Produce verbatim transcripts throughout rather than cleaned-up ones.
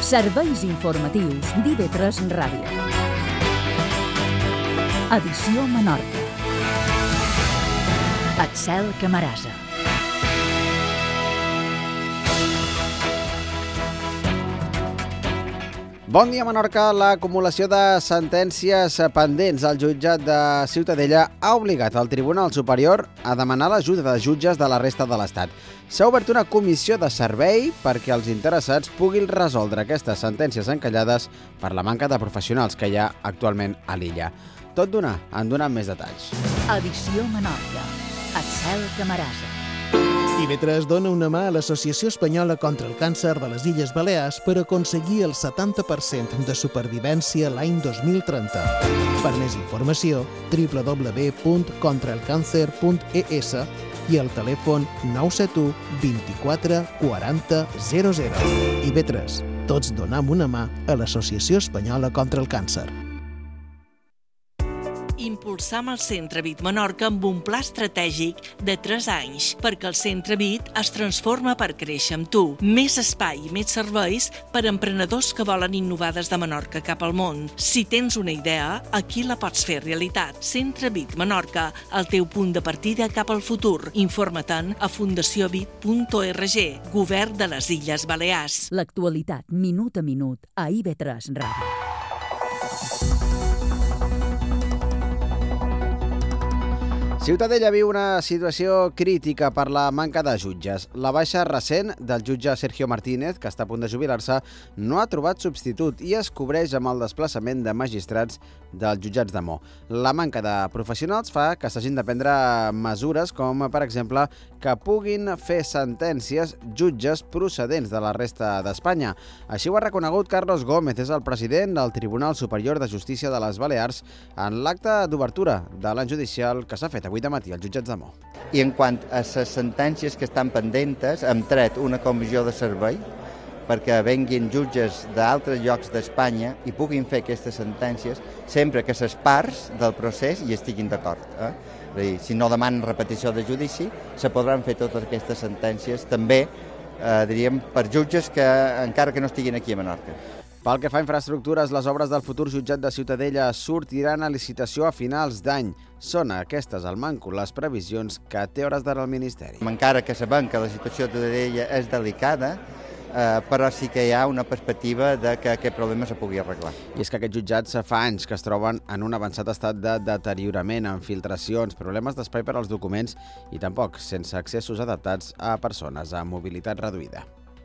Serveis informatius d'I V tres Ràdio. Edició Menorca. Axel Camarasa. Bon dia, Menorca. L'acumulació de sentències pendents al jutjat de Ciutadella ha obligat el Tribunal Superior a demanar l'ajuda de jutges de la resta de l'Estat. S'ha obert una comissió de servei perquè els interessats puguin resoldre aquestes sentències encallades per la manca de professionals que hi ha actualment a l'illa. Tot d'una, en donen més detalls. Edició Menorca. Axel Camarasa. I V tres dona una mà a l'Associació Espanyola contra el Càncer de les Illes Balears per aconseguir el setanta per cent de supervivència l'any dos mil trenta. Per més informació, w w w punt contra el càncer punt e s i el telèfon nou set u vint-i-quatre quaranta zero zero. I V tres, tots donam una mà a l'Associació Espanyola contra el Càncer. Impulsam el Centre Vid Menorca amb un pla estratègic de tres anys perquè el Centre Vid es transforma per créixer amb tu. Més espai i més serveis per a emprenedors que volen innovar des de Menorca cap al món. Si tens una idea, aquí la pots fer realitat. Centre Vid Menorca, el teu punt de partida cap al futur. Informa-te'n a fundació vid punt org. Govern de les Illes Balears. L'actualitat, minut a minut, a I V tres Ràdio. Ciutadella viu una situació crítica per la manca de jutges. La baixa recent del jutge Sergio Martínez, que està a punt de jubilar-se, no ha trobat substitut i es cobreix amb el desplaçament de magistrats dels jutjats de Mo. La manca de professionals fa que s'hagin de prendre mesures com, per exemple, que puguin fer sentències jutges procedents de la resta d'Espanya. Així ho ha reconegut Carlos Gómez, és el president del Tribunal Superior de Justícia de les Balears, en l'acte d'obertura de l'any judicial que s'ha fet avui de matí als jutjats de Mo. I en quant a les sentències que estan pendentes, hem tret una comissió de servei perquè venguin jutges d'altres llocs d'Espanya i puguin fer aquestes sentències sempre que les parts del procés hi estiguin d'acord. Eh? És a dir, si no demanen repetició de judici, se podran fer totes aquestes sentències també, eh, diríem, per jutges que encara que no estiguin aquí a Menorca. Pel que fa a infraestructures, les obres del futur jutjat de Ciutadella sortiran a licitació a finals d'any. Són aquestes al manco les previsions que té hores d'ara el Ministeri. Encara que sabem que la situació de Ciutadella és delicada, eh, però sí que hi ha una perspectiva de que aquest problema se pugui arreglar. I és que aquests jutjats fa anys que es troben en un avançat estat de deteriorament, amb filtracions, problemes d'espai per als documents i tampoc sense accessos adaptats a persones amb mobilitat reduïda.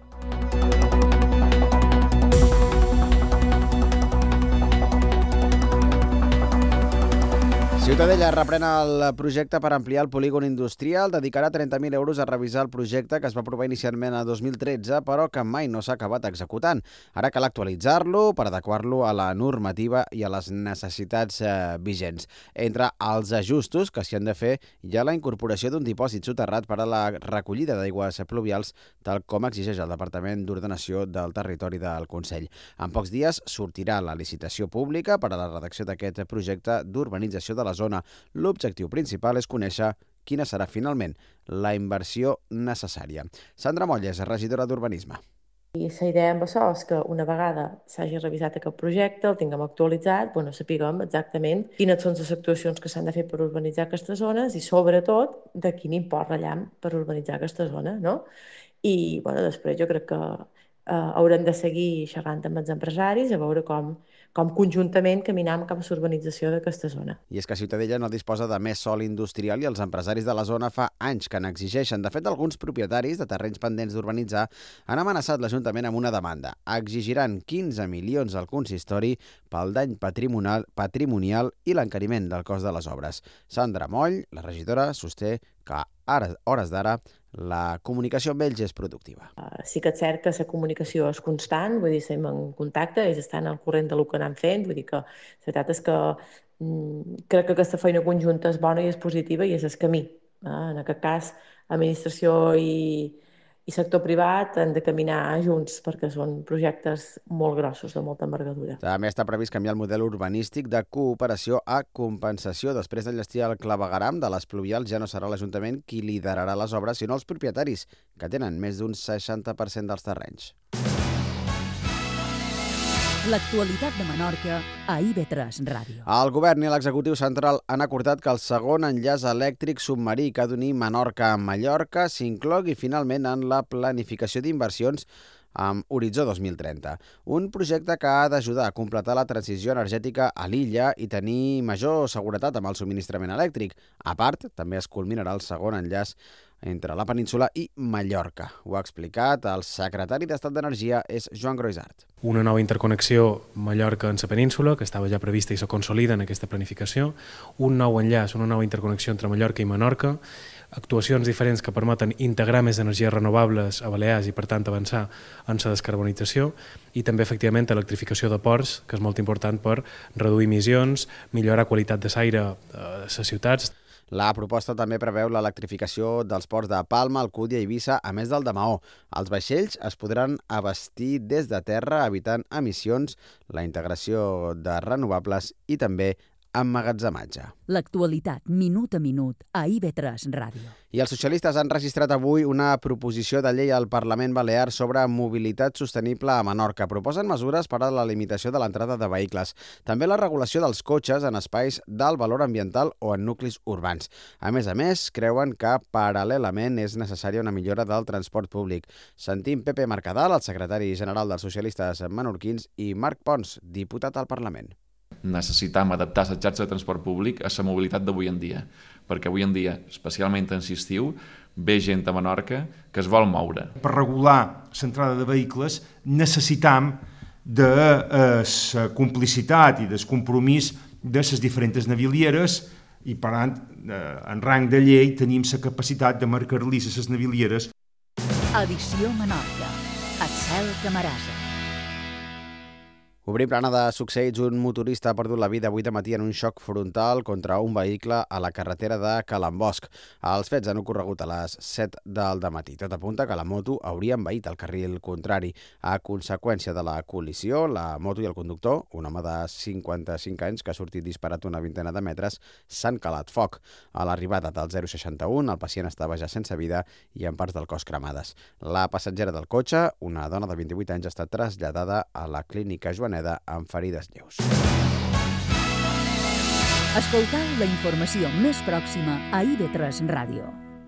Ciutadella reprèn el projecte per ampliar el polígon industrial, dedicarà trenta mil euros a revisar el projecte que es va aprovar inicialment a dos mil tretze, però que mai no s'ha acabat executant. Ara cal actualitzar-lo per adequar-lo a la normativa i a les necessitats eh, vigents. Entre els ajustos que s'hi han de fer hi ha la incorporació d'un dipòsit soterrat per a la recollida d'aigües pluvials, tal com exigeix el Departament d'Ordenació del Territori del Consell. En pocs dies sortirà la licitació pública per a la redacció d'aquest projecte d'urbanització de la zona. L'objectiu principal és conèixer quina serà finalment la inversió necessària. Sandra Molles, regidora d'Urbanisme. I la idea amb això és que una vegada s'hagi revisat aquest projecte, el tinguem actualitzat, bueno, sapiguem exactament quines són les actuacions que s'han de fer per urbanitzar aquestes zones i sobretot de quin import rellam per urbanitzar aquesta zona, no? I bueno, després jo crec que eh, haurem de seguir xerrant amb els empresaris a veure com com conjuntament caminam cap a l'urbanització d'aquesta zona. I és que Ciutadella no disposa de més sòl industrial i els empresaris de la zona fa anys que n'exigeixen. De fet, alguns propietaris de terrenys pendents d'urbanitzar han amenaçat l'Ajuntament amb una demanda. Exigiran quinze milions al consistori pel dany patrimonial, patrimonial i l'encariment del cost de les obres. Sandra Moll, la regidora, sosté que ara, hores d'ara, la comunicació amb ells és productiva. Uh, sí que és cert que la comunicació és constant, vull dir, estem en contacte, ells estan al corrent de lo que anem fent, vull dir que la veritat és que mm, crec que aquesta feina conjunta és bona i és positiva i és el camí. Uh, en aquest cas, administració i, i sector privat han de caminar junts perquè són projectes molt grossos, de molta envergadura. També està previst canviar el model urbanístic de cooperació a compensació. Després d'enllestir el clavegueram de les pluvials ja no serà l'Ajuntament qui liderarà les obres, sinó els propietaris, que tenen més d'un seixanta per cent dels terrenys. L'actualitat de Menorca a I V tres Ràdio. El govern i l'executiu central han acordat que el segon enllaç elèctric submarí que ha d'unir Menorca amb Mallorca s'inclogui finalment en la planificació d'inversions amb Horitzó dos mil trenta. Un projecte que ha d'ajudar a completar la transició energètica a l'illa i tenir major seguretat amb el subministrament elèctric. A part, també es culminarà el segon enllaç entre la península i Mallorca. Ho ha explicat el secretari d'Estat d'Energia, és Joan Groisart. Una nova interconnexió Mallorca en la península, que estava ja prevista i se consolida en aquesta planificació, un nou enllaç, una nova interconnexió entre Mallorca i Menorca, actuacions diferents que permeten integrar més energies renovables a Balears i, per tant, avançar en la descarbonització i també, efectivament, electrificació de ports, que és molt important per reduir emissions, millorar qualitat de l'aire a les ciutats. La proposta també preveu l'electrificació dels ports de Palma, Alcúdia i Eivissa, a més del de Maó. Els vaixells es podran abastir des de terra, evitant emissions, la integració de renovables i també emmagatzematge. L'actualitat, minut a minut, a I V tres Ràdio. I els socialistes han registrat avui una proposició de llei al Parlament Balear sobre mobilitat sostenible a Menorca. Proposen mesures per a la limitació de l'entrada de vehicles, també la regulació dels cotxes en espais d'alt valor ambiental o en nuclis urbans. A més a més, creuen que paral·lelament és necessària una millora del transport públic. Sentim Pepe Mercadal, el secretari general dels socialistes menorquins, i Marc Pons, diputat al Parlament. Necessitam adaptar la xarxa de transport públic a la mobilitat d'avui en dia, perquè avui en dia, especialment en l'estiu, ve gent a Menorca que es vol moure. Per regular l'entrada de vehicles necessitam de la complicitat i del compromís de les diferents navilieres i, per tant, en rang de llei tenim la capacitat de marcar-li les navilieres. Edició Menorca. Axel Camarasa. Obrim plana de succeïts. Un motorista ha perdut la vida avui de matí en un xoc frontal contra un vehicle a la carretera de Calambosc. Els fets han ocorregut a les set del dematí. Tot apunta que la moto hauria envaït el carril contrari. A conseqüència de la col·lisió, la moto i el conductor, un home de cinquanta-cinc anys que ha sortit disparat una vintena de metres, s'han calat foc. A l'arribada del zero seixanta u, el pacient estava ja sense vida i amb parts del cos cremades. La passatgera del cotxe, una dona de vint-i-vuit anys, ha estat traslladada a la clínica Joaneda amb ferides lleus. Escoltau la informació més pròxima a I V tres Ràdio.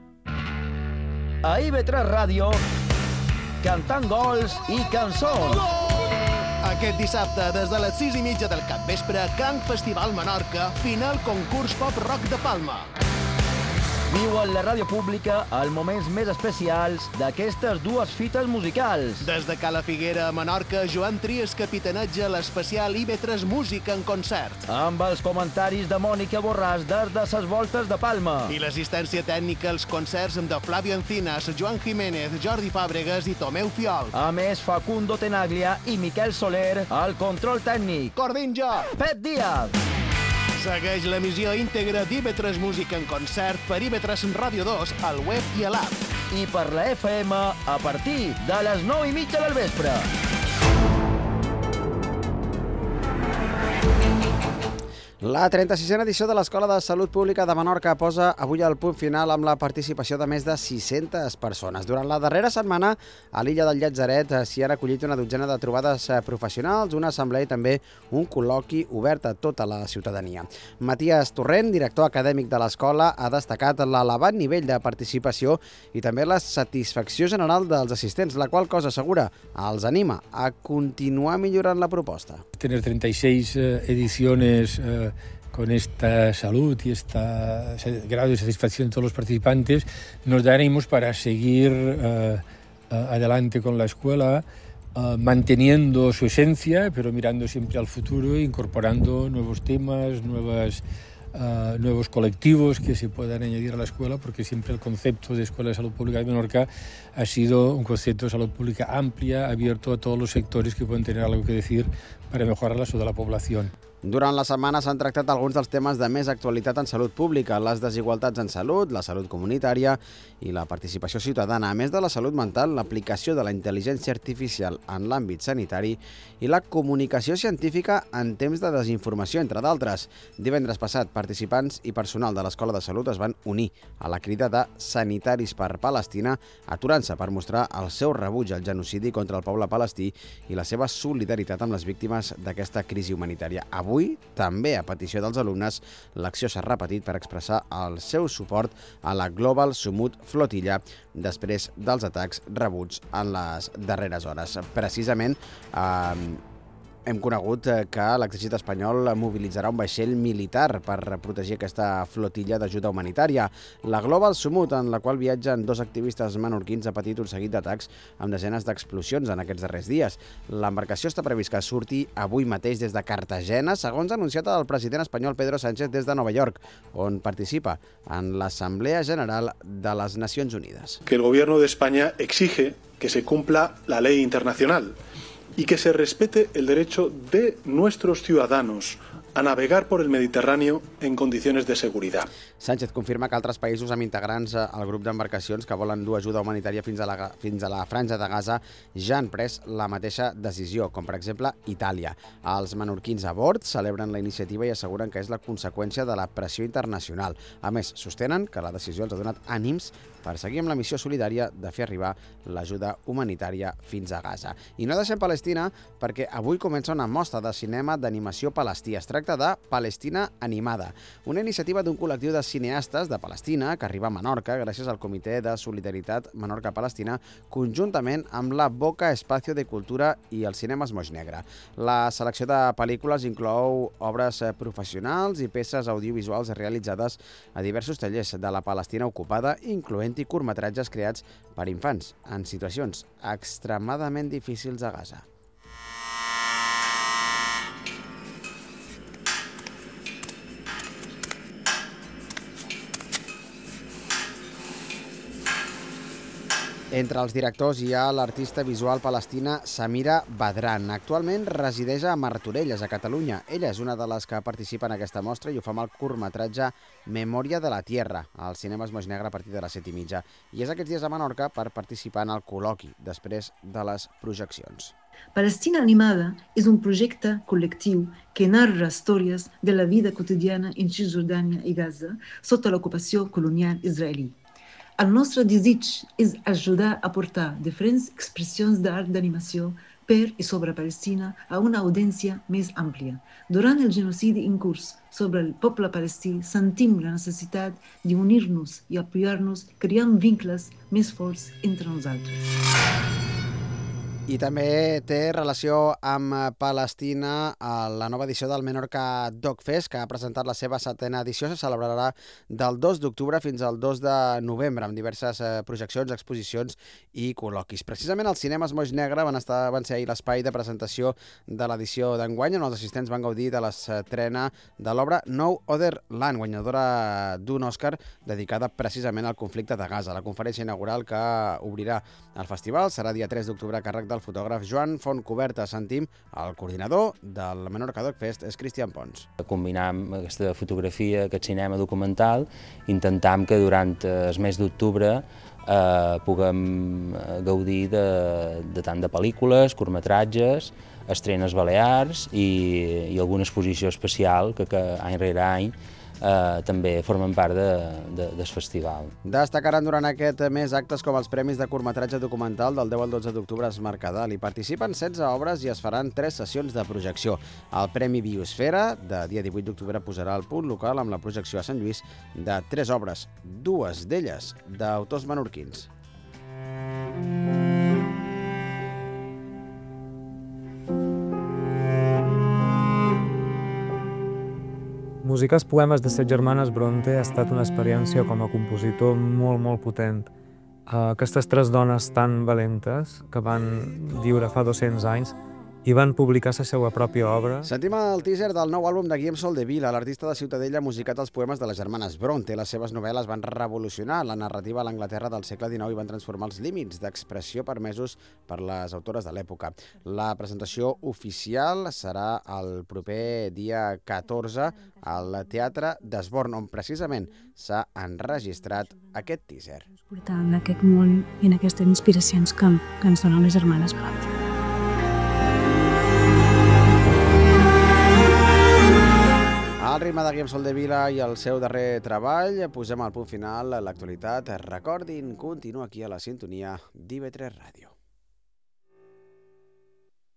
A I V tres Ràdio, cantant gols i cançons. Aquest dissabte, des de les sis i mitja del capvespre, Can Festival Menorca, final concurs pop rock de Palma. Viu en la ràdio pública els moments més especials d'aquestes dues fites musicals. Des de Cala Figuera a Menorca, Joan Trias capitaneja l'especial I V tres Música en concert. Amb els comentaris de Mònica Borràs des de ses voltes de Palma. I l'assistència tècnica als concerts de Flavio Encinas, Joan Jiménez, Jordi Fàbregas i Tomeu Fiol. A més, Facundo Tenaglia i Miquel Soler al control tècnic. Cordinjo! Pep Díaz! Segueix l'emissió íntegra d'I V tres Música en concert per I V tres Ràdio dos, al web i a l'app. I per la F M a partir de les nou i mitja del vespre. La trenta-sisena edició de l'Escola de Salut Pública de Menorca posa avui el punt final amb la participació de més de sis-centes persones. Durant la darrera setmana, a l'illa del Llatzeret s'hi han acollit una dotzena de trobades professionals, una assemblea i també un col·loqui obert a tota la ciutadania. Matías Torrent, director acadèmic de l'escola, ha destacat l'elevat nivell de participació i també la satisfacció general dels assistents, la qual cosa assegura els anima a continuar millorant la proposta. Tener treinta y seis eh, ediciones eh, con esta salud y este grado de satisfacción de todos los participantes nos da ánimos para seguir eh, adelante con la escuela, eh, manteniendo su esencia, pero mirando siempre al futuro, incorporando nuevos temas, nuevas, uh, nuevos colectivos que se puedan añadir a la escuela, porque siempre el concepto de Escuela de Salud Pública de Menorca ha sido un concepto de salud pública amplia, abierto a todos los sectores que pueden tener algo que decir para mejorar la salud de la población. Durant la setmana s'han tractat alguns dels temes de més actualitat en salut pública, les desigualtats en salut, la salut comunitària i la participació ciutadana. A més de la salut mental, l'aplicació de la intel·ligència artificial en l'àmbit sanitari i la comunicació científica en temps de desinformació, entre d'altres. Divendres passat, participants i personal de l'Escola de Salut es van unir a la crida de Sanitaris per Palestina, aturant-se per mostrar el seu rebuig al genocidi contra el poble palestí i la seva solidaritat amb les víctimes d'aquesta crisi humanitària. Avui, també a petició dels alumnes, l'acció s'ha repetit per expressar el seu suport a la Global Sumut Flotilla després dels atacs rebuts en les darreres hores. Precisament, eh, hem conegut que l'exèrcit espanyol mobilitzarà un vaixell militar per protegir aquesta flotilla d'ajuda humanitària. La Global Sumut, en la qual viatgen dos activistes menorquins, ha patit un seguit d'atacs amb desenes d'explosions en aquests darrers dies. L'embarcació està previst que surti avui mateix des de Cartagena, segons ha anunciat el president espanyol Pedro Sánchez des de Nova York, on participa en l'Assemblea General de les Nacions Unides. Que el gobierno de España exige que se cumpla la ley internacional y que se respete el derecho de nuestros ciudadanos a navegar por el Mediterráneo en condiciones de seguridad. Sánchez confirma que altres països amb integrants al grup d'embarcacions que volen dur ajuda humanitària fins a, la, fins a la franja de Gaza ja han pres la mateixa decisió, com per exemple Itàlia. Els menorquins a bord celebren la iniciativa i asseguren que és la conseqüència de la pressió internacional. A més, sostenen que la decisió els ha donat ànims per seguir amb la missió solidària de fer arribar l'ajuda humanitària fins a Gaza. I no deixem Palestina perquè avui comença una mostra de cinema d'animació palestí. Es tracta de Palestina Animada, una iniciativa d'un col·lectiu de cineastes de Palestina que arriba a Menorca gràcies al Comitè de Solidaritat Menorca-Palestina conjuntament amb la Boca Espacio de Cultura i el Cinemes Moix Negre. La selecció de pel·lícules inclou obres professionals i peces audiovisuals realitzades a diversos tallers de la Palestina ocupada, incloent-hi curtmetratges creats per infants en situacions extremadament difícils a Gaza. Entre els directors hi ha l'artista visual palestina Samira Badran. Actualment resideix a Martorelles, a Catalunya. Ella és una de les que participa en aquesta mostra i ho fa amb el curtmetratge Memòria de la Tierra, al Cinemes Moix Negre a partir de les set i mitja. I és aquests dies a Menorca per participar en el col·loqui, després de les projeccions. Palestina Animada és un projecte col·lectiu que narra històries de la vida quotidiana en Cisjordània i Gaza sota l'ocupació colonial israelí. El nostre desig és ajudar a portar diferents expressions d'art d'animació per i sobre Palestina a una audiència més àmplia. Durant el genocidi en curs sobre el poble palestí, sentim la necessitat d'unir-nos i apoyar-nos creant vincles més forts entre nosaltres. I també té relació amb Palestina la nova edició del Menorca Dog Fest, que ha presentat la seva setena edició. Se celebrarà del dos d'octubre fins al dos de novembre, amb diverses projeccions, exposicions i col·loquis. Precisament els Cinemes Moix Negre van, estar, van ser ahir l'espai de presentació de l'edició d'enguany, on els assistents van gaudir de l'estrena de l'obra No Other Land, guanyadora d'un Òscar dedicada precisament al conflicte de Gaza. La conferència inaugural que obrirà el festival serà dia tres d'octubre a càrrec del fotògraf Joan Fontcoberta. Sentim el coordinador del Menorca Dog Fest, és Cristian Pons. Combinam aquesta fotografia, aquest cinema documental, intentam que durant el mes d'octubre eh, puguem gaudir de, de tant de pel·lícules, curtmetratges, estrenes balears i, i alguna exposició especial que, que any rere any Eh, també formen part de, de, del festival. Destacaran durant aquest mes actes com els Premis de Curtmetratge Documental del deu al dotze d'octubre a Es Mercadal. Hi participen setze obres i es faran tres sessions de projecció. El Premi Biosfera, de dia divuit d'octubre, posarà el punt local amb la projecció a Sant Lluís de tres obres, dues d'elles d'autors menorquins. Musicar els poemes de Set Germanes Bronte ha estat una experiència com a compositor molt, molt potent. Aquestes tres dones tan valentes que van viure fa dos-cents anys i van publicar la seva pròpia obra. Sentim el teaser del nou àlbum de Guillem Soldevila. L'artista de Ciutadella ha musicat els poemes de les germanes Bronte. Les seves novel·les van revolucionar la narrativa a l'Anglaterra del segle dinou i van transformar els límits d'expressió permesos per les autores de l'època. La presentació oficial serà el proper dia catorze al Teatre d'Esborn, on precisament s'ha enregistrat aquest teaser. En aquest món i en aquestes inspiracions que, que ens donen les germanes Bronte. Al ritme de Guillem Soldevila i el seu darrer treball, posem al punt final l'actualitat. Recordin, continua aquí a la sintonia d'I V tres Ràdio.